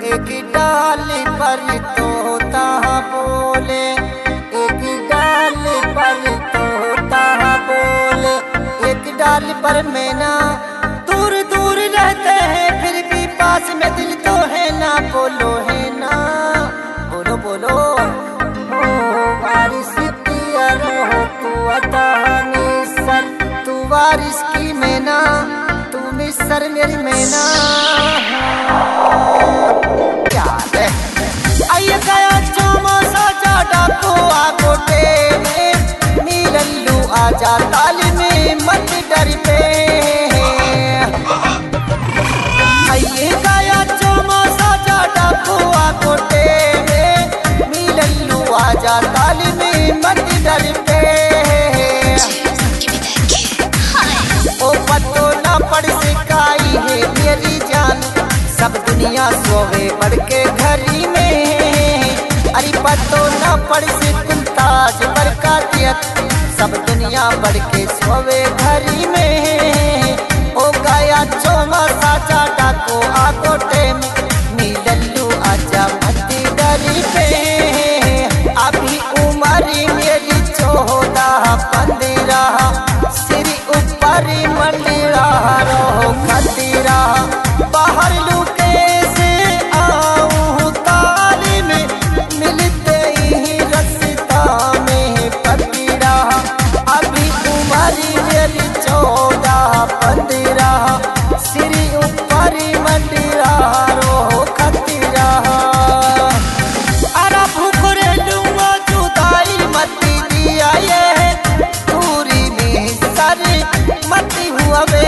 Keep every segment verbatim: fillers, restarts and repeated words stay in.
एक डाली पर तोता बोले, एक डाली पर तोता बोले, एक डाली पर मैना। दूर दूर रहते हैं फिर भी पास में दिल तो है ना, बोलो है ना, बोलो बोलो। ओ बारिश पिया रहो तू अता निसर, तू बारिश की मैना, तू निसर मेरी मैना। आइए गया चौमासा जाडा को आगोटे में, नीलल्लू आजा ताली में मत डर पे। आइए गया चौमासा जाडा को आगोटे में, नीलल्लू आजा ताली में मत डर पे। ओ पतो ना पड़ सिकाई है मेरी जान, सब दुनिया सोवे बढ़ के घरी में। अरे पतो ना पड़ से तुम ताज बरकातियत, सब दुनिया बढ़ के सोवे घरी में। ओ गया चौमासा जाडा को आगोटे में, नीलल्लू आजा मत डरी पे। अभी उमरी मेरी चौदह पंद्रह, सिर ऊपर मंडरा रहो खतरा। बाहर लुके से आऊं ताली में, मिलते ही रस्ता में पकड़ा। अभी उमरी मेरी चौदह पंद्रह, सिर ऊपर मंडरा रहो खतरा। अरे भूखरे लूंगा जुदाई मत दिया ये, दूरी में सर मत हुआ वे।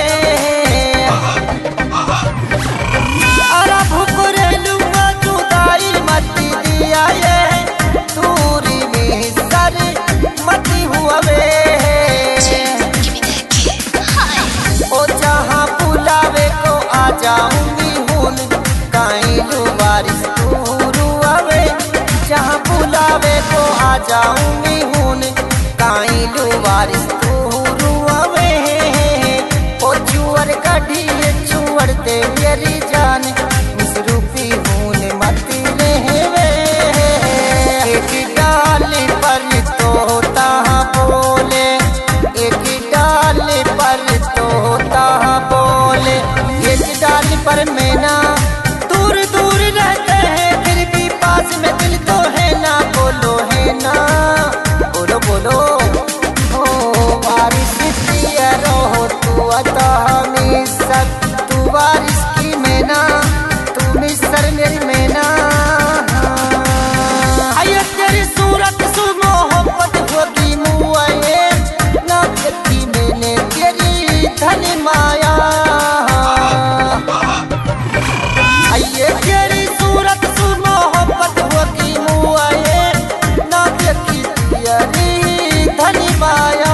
जाऊंगी हून काइलू बारिश तू आवे, जहाँ बुलावे को आ जाऊंगी हून काइलू बारिश तू आवे। ओ चुअर कढ़ी चुअर दे मेरी जान, मिसरूपी हून मत रहवे। एक डाली पर तोता बोले, एक डाली पर तोता बोले, एक डाली पर मैना। दूर दूर रहते हैं फिर भी पास में दिल तो है ना, बोलो है ना, बोलो बोलो। ओ बारिश पिया रहो तू अता निसर, तू बारिश की मैना, तू निसर मेरी मैना। आइए तेरी सूरत सु मोहब्बत होगी मुआए, ना देखी मैंने तेरी धन माया। आइए तेरी सूरत सु मोहब्बत होगी मुआए, ना देखी तेरी धनी माया।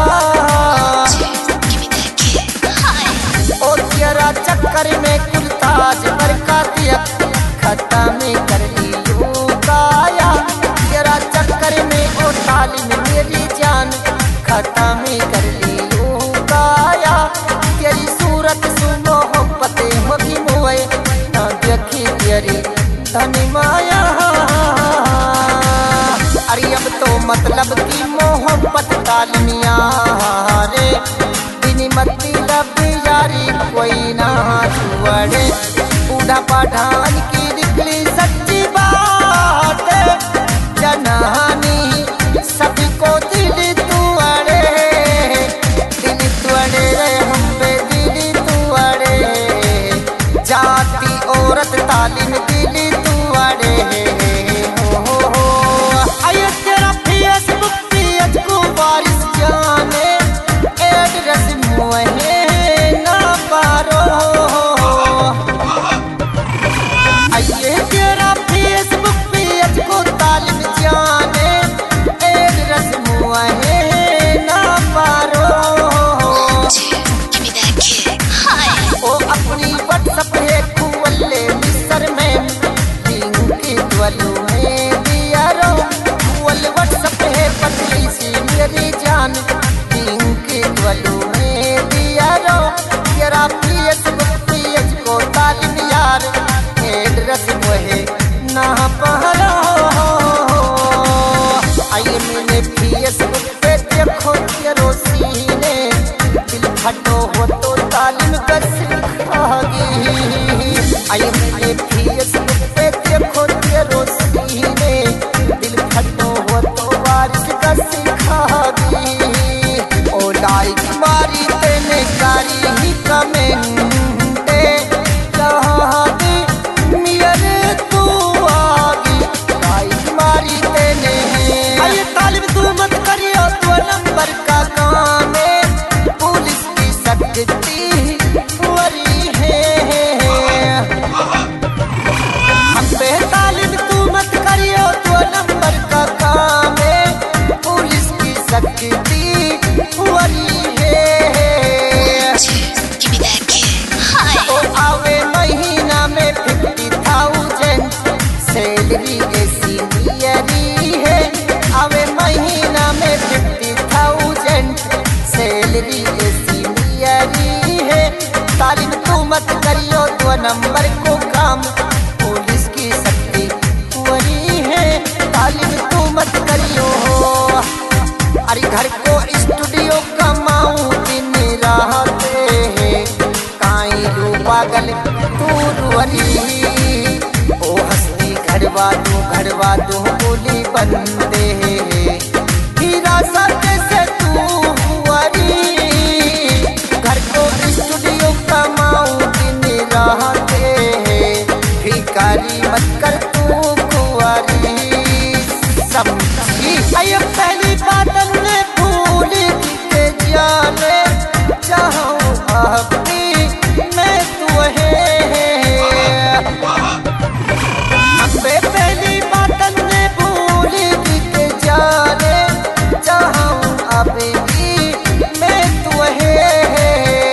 ओ तेरा चक्कर में कुल ताज बरकातियत, खत्म कर ली यूं काया। तेरा चक्कर में ओ ताली में मेरी जान, खत्म कर ली यूं काया। तेरी सूरत सु मोहब्बत होगी मुआए, ना देखी तेरी धनी माया। अरे अब तो मतलब की मोहब्बत तालमिया रे, बिन मतलब यारी कोई ना छुड़े। बूढ़ा पठान की निकली सच्ची बात, जनानी सभी को दिल तुअड़े, दिल तुअड़े हम पे दिल तुअड़े। जाती औरत तालीम दिल तुअड़े। हो हो हो आइए तेरा फेसबुक पेज को बारिश जाने, एड्रेस मुहे ना पारो। आइए तेरा फेसबुक पेज को तालीम जाने, एड्रेस मुहे ना पारो। ओ अपनी व्हाट्सएप है खुवल्ले मिसर में, लिंक द्वलू है दिया रो। खुवल व्हाट्सएप है पतली सी मेरी जान, लिंक द्वलू है दिया रो। तेरा फेसबुक पेज को तालीम यार, एड्रेस वो है फेसबुक पे देखो तेरो सीने, दिल फटो हो तो बारिश का सिखागी। ओ लाइक मारी तेने कारी ही कमेंटे, जहाँ दी मियरे तू आगी। लाइक मारी तेने अरे तालिब तू मत करियो तो नंबर का काम है, पुलिस की सकती वरी है। हम पे तालिब तू मत करियो तो नंबर का काम है, पुलिस की सकती वरी है। ओ आवे महीना में फिफ्टी थाउजेंड सैलरी ऐसी मियरी है, आवे महीना में फिफ्टी थाउजेंड सैलरी ऐसी मियरी है। तालिब तू मत करियो दो नंबर को काम, पुलिस की शक्ति वरी है। तालिब तू मत करियो अरे घर को स्टूडियो कमाऊं दिन रहते है, काई रू पागल तू रुअरी। ओ हंसती घड़वा दू घड़वा दू बोली बंदे है, हीरा सत्य से तू हुआरी। घर को स्टूडियो कमाऊं दिन रहते है, भिखारी मत कर तू कुंवारी। समझी अय पहली बात ने भूल के जाने, चाहूं अपनी मैं तू है। अबे पहली बात ने भूल के जाने, चाहूं अपनी मैं तू है।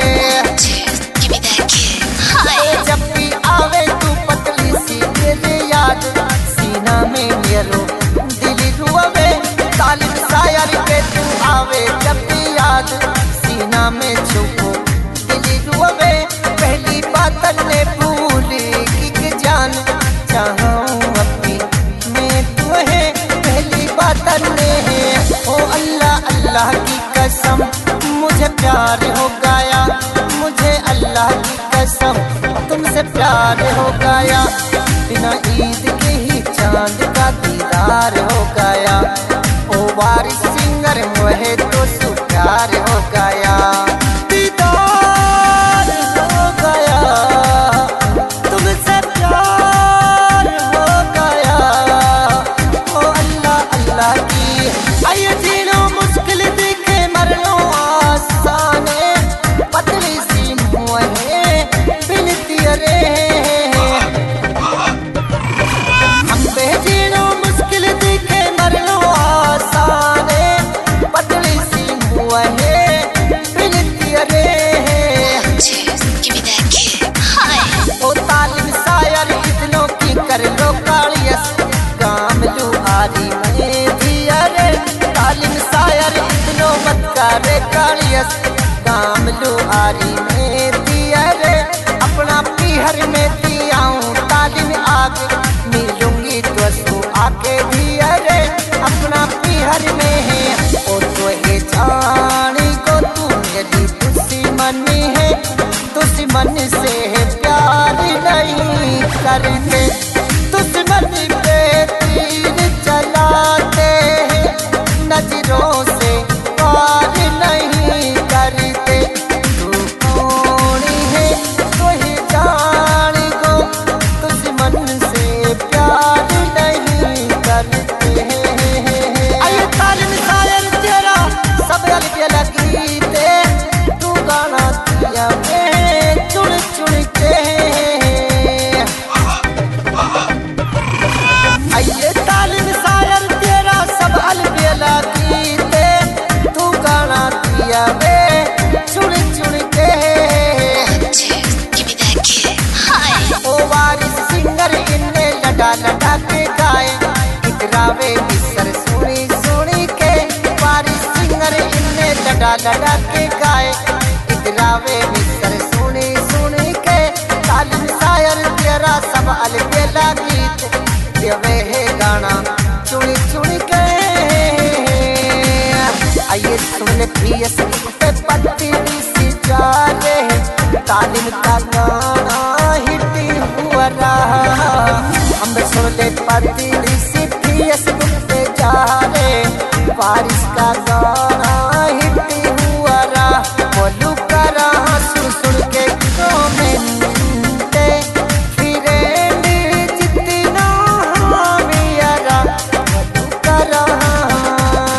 जब भी आवे तू पतली सी मेरे याद, सीना में मेरो दिल रुआवे। तालिब शायर के तू आवे जब भी याद, सीना में छुपो दिल रुआवे। पहली बात ने भूल की जान, चाहूं अपनी मैं तू है। पहली बात ने ओ अल्लाह अल्लाह की कसम, मुझे प्यार हो गया, मुझे अल्लाह की कसम तुमसे प्यार हो गया। बिना ईद के ही चांद का दीदार हो गया। ओ वारिस सिंगर मुझे तो सु प्यार हो गया, दीदार हो गया, तुमसे प्यार हो गया। ओ अल्लाह अल्लाह की आये जीनो मुश्किल दिखे मरनो आसान है, पतली सी मुझे बिनती रे। हम पे जीनो मुश्किल दिखे मरनो आसान है, पतली सी मुझे बिनती रे। ओ तालिब शायर इतनों की कर लो कालियस, काम लू आरी में दिया रे। तालिब शायर इतनों मत करे कालियस, काम लू आरी में दिया रे। अपना पीहर में दियाऊं तालिब आगे, मिलूंगी तो सु आके दिया रे। अपना पीहर में है ओ तो ये जानी को तू मेरी दुश्मन है, दुश्मन से प्यार नहीं करते, दुश्मन पे तीर चलाते हैं, नजरों से पार नहीं करते। तू कौन है तो ही जान गो, दुश्मन से प्यार नहीं करते हैं। अये तालिब शायर तेरा सब अलग लगी ते, तू गाना दिया मैं चुन चुन के। अये तालिब शायर तेरा सब अलग लगी ते, तू गाना दिया मैं चुन चुन के। ओ वारिस सिंगर इन्ने लड़ा लड़ा के गाए, इतरावे मिसर सुनी सुनी के। वारिस सिंगर इन्ने लड़ा लड़ा के गाए, इतरावे मिसर सुनी सुनी के। तालिब शायर तेरा सब अलबेला गीत, देवे है गाना चुनी चुनी के। आइए सुन फेसबुक पे पत्ती सी जा रहे, तालिब का गाना हिट हुआ रहा। छोड़ले पति ऋषि फेसबुक पे जा रे, पारी